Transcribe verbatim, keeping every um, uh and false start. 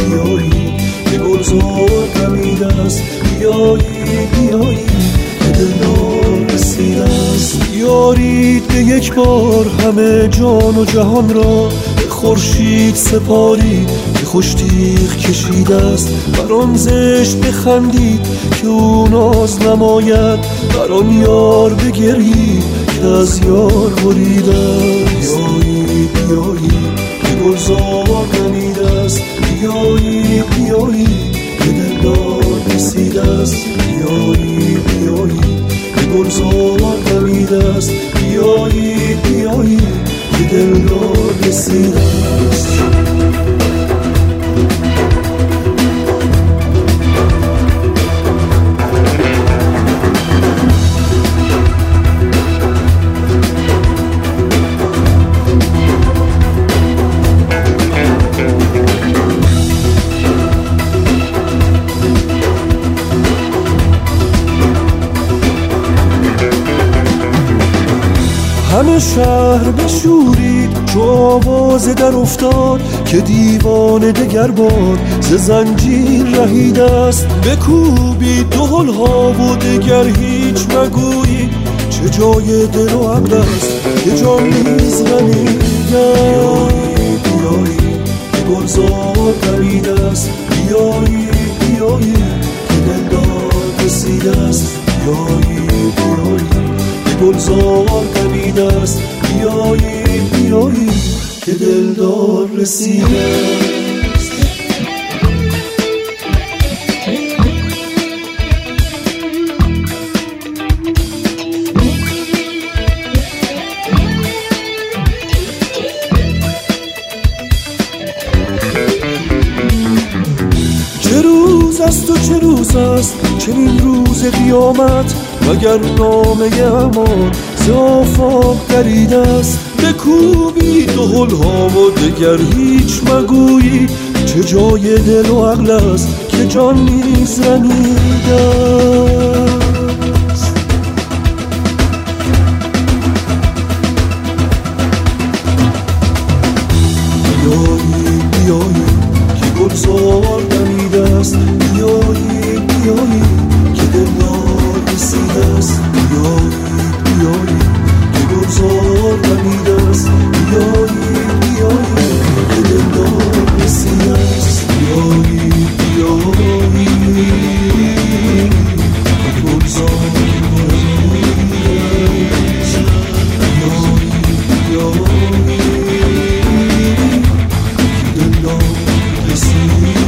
بیایی که گلزار دمیده است، بیایی بیایی که دلدار رسیده است. بیارید به یک بار همه جان و جهان را، به خورشید سپارید که خوش تیغ کشیده است. بر آن زشت بخندید که او ناز نماید، بر آن یار بگرید که از یار بریده است. بیایی بیایی که گلزار دمیده است، بیایی بیایی که دلدار رسیده است. بیایی بیایی که گلزار دمیده است، بیایی بیایی که دلدار رسیده است. همه شهر بشورید چو آواز در افتاد، که دیوانه دگر بار ز زنجیر رهیده است. بکوبید دهل‌ها و دگر هیچ مگویید، چه جای دل و عقل است که جان نیز غنیده است. بیایی بیایی که گلزار دمیده است، بیایی بیایی که دلدار رسیده است. بیایی بیایی گلزار دمیده است، بیایی بیایی که دلدار رسیده است. چه روز است و چه روز است چنین روز قیامت، مگر نامه امان ز آفاق دریده است. بکوبید دهل‌ها و دگر هیچ مگویید، چه جای دل و عقل است که جان نیز رمیده است. بیایی بیایی که گلزار دمیده است، بیایی بیایی که دلدار رسیده است. بیایی بیایی که گلزار دمیده است، بیایی بیایی که دلدار رسیده است. بیایی بیایی که گلزار دمیده است، بیایی بیایی که دلدار رسیده است.